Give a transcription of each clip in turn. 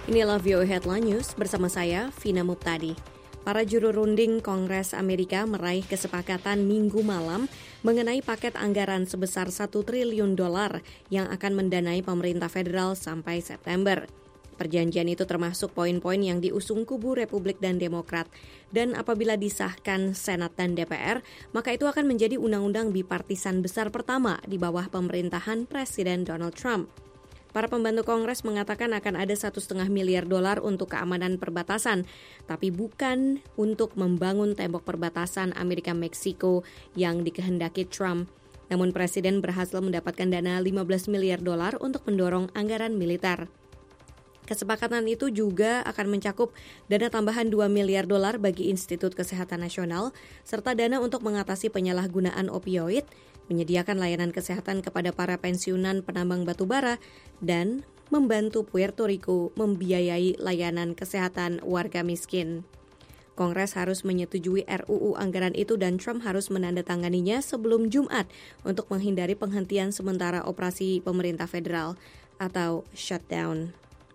Inilah VOA Headline News bersama saya, Vina Muptadi. Para juru runding Kongres Amerika meraih kesepakatan Minggu malam mengenai paket anggaran sebesar $1 triliun yang akan mendanai pemerintah federal sampai September. Perjanjian itu termasuk poin-poin yang diusung kubu Republik dan Demokrat. Dan apabila disahkan Senat dan DPR, maka itu akan menjadi undang-undang bipartisan besar pertama di bawah pemerintahan Presiden Donald Trump. Para pembantu Kongres mengatakan akan ada $1,5 miliar untuk keamanan perbatasan, tapi bukan untuk membangun tembok perbatasan Amerika-Meksiko yang dikehendaki Trump. Namun Presiden berhasil mendapatkan dana $15 miliar untuk mendorong anggaran militer. Kesepakatan itu juga akan mencakup dana tambahan $2 miliar bagi Institut Kesehatan Nasional, serta dana untuk mengatasi penyalahgunaan opioid, menyediakan layanan kesehatan kepada para pensiunan penambang batu bara, dan membantu Puerto Rico membiayai layanan kesehatan warga miskin. Kongres harus menyetujui RUU anggaran itu dan Trump harus menandatanganinya sebelum Jumat untuk menghindari penghentian sementara operasi pemerintah federal atau shutdown.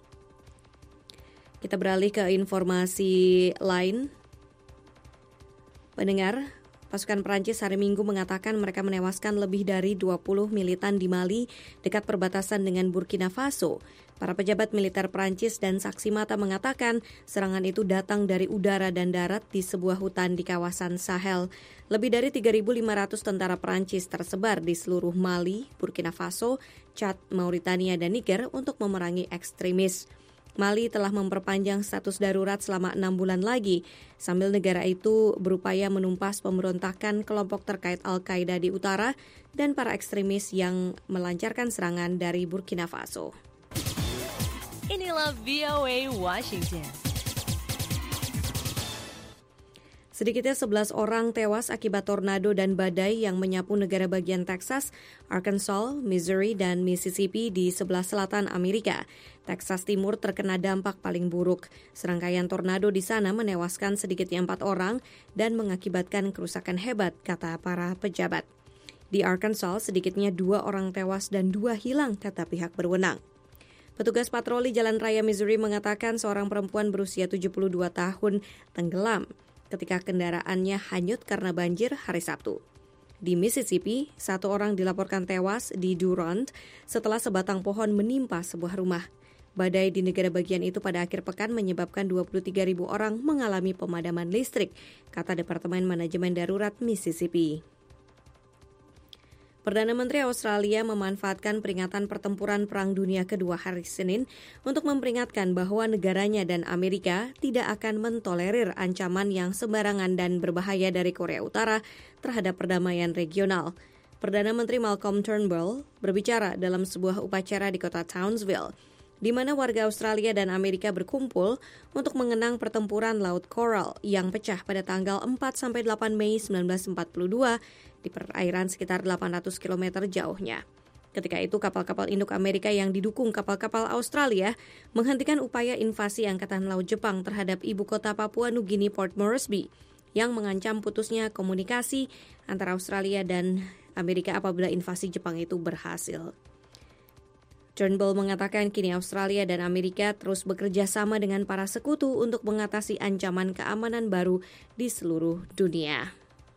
Kita beralih ke informasi lain. Pendengar, pasukan Perancis hari Minggu mengatakan mereka menewaskan lebih dari 20 militan di Mali dekat perbatasan dengan Burkina Faso. Para pejabat militer Perancis dan saksi mata mengatakan serangan itu datang dari udara dan darat di sebuah hutan di kawasan Sahel. Lebih dari 3.500 tentara Perancis tersebar di seluruh Mali, Burkina Faso, Chad, Mauritania, dan Niger untuk memerangi ekstremis. Mali telah memperpanjang status darurat selama 6 bulan lagi, sambil negara itu berupaya menumpas pemberontakan kelompok terkait Al-Qaeda di utara dan para ekstremis yang melancarkan serangan dari Burkina Faso. Inilah VOA Washington. Sedikitnya 11 orang tewas akibat tornado dan badai yang menyapu negara bagian Texas, Arkansas, Missouri, dan Mississippi di sebelah selatan Amerika. Texas Timur terkena dampak paling buruk. Serangkaian tornado di sana menewaskan sedikitnya 4 orang dan mengakibatkan kerusakan hebat, kata para pejabat. Di Arkansas, sedikitnya 2 orang tewas dan 2 hilang, kata pihak berwenang. Petugas patroli Jalan Raya Missouri mengatakan seorang perempuan berusia 72 tahun tenggelam ketika kendaraannya hanyut karena banjir hari Sabtu. Di Mississippi, 1 orang dilaporkan tewas di Durant setelah sebatang pohon menimpa sebuah rumah. Badai di negara bagian itu pada akhir pekan menyebabkan 23.000 orang mengalami pemadaman listrik, kata Departemen Manajemen Darurat Mississippi. Perdana Menteri Australia memanfaatkan peringatan pertempuran Perang Dunia Kedua hari Senin untuk memperingatkan bahwa negaranya dan Amerika tidak akan mentolerir ancaman yang sembarangan dan berbahaya dari Korea Utara terhadap perdamaian regional. Perdana Menteri Malcolm Turnbull berbicara dalam sebuah upacara di kota Townsville, di mana warga Australia dan Amerika berkumpul untuk mengenang pertempuran Laut Coral yang pecah pada tanggal 4-8 Mei 1942 di perairan sekitar 800 km jauhnya. Ketika itu, kapal-kapal induk Amerika yang didukung kapal-kapal Australia menghentikan upaya invasi Angkatan Laut Jepang terhadap ibu kota Papua Nugini Port Moresby yang mengancam putusnya komunikasi antara Australia dan Amerika apabila invasi Jepang itu berhasil. Turnbull mengatakan kini Australia dan Amerika terus bekerja sama dengan para sekutu untuk mengatasi ancaman keamanan baru di seluruh dunia.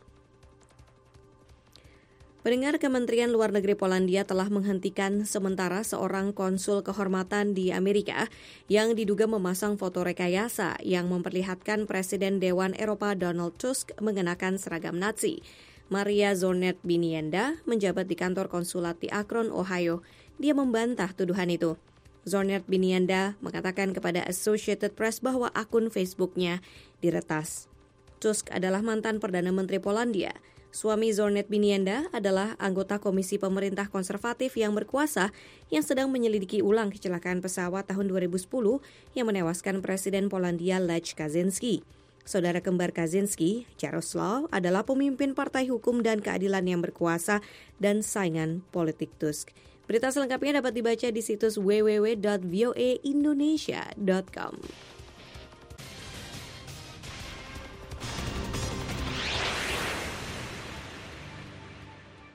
Pendengar, Kementerian Luar Negeri Polandia telah menghentikan sementara seorang konsul kehormatan di Amerika yang diduga memasang foto rekayasa yang memperlihatkan Presiden Dewan Eropa Donald Tusk mengenakan seragam Nazi. Maria Zornet-Binienda menjabat di kantor konsulat di Akron, Ohio. Dia membantah tuduhan itu. Zornet-Binienda mengatakan kepada Associated Press bahwa akun Facebooknya diretas. Tusk adalah mantan Perdana Menteri Polandia. Suami Zornet-Binienda adalah anggota Komisi Pemerintah Konservatif yang berkuasa yang sedang menyelidiki ulang kecelakaan pesawat tahun 2010 yang menewaskan Presiden Polandia Lech Kaczynski. Saudara kembar Kaczynski, Jaroslaw, adalah pemimpin Partai Hukum dan Keadilan yang berkuasa dan saingan politik Tusk. Berita selengkapnya dapat dibaca di situs www.voaindonesia.com.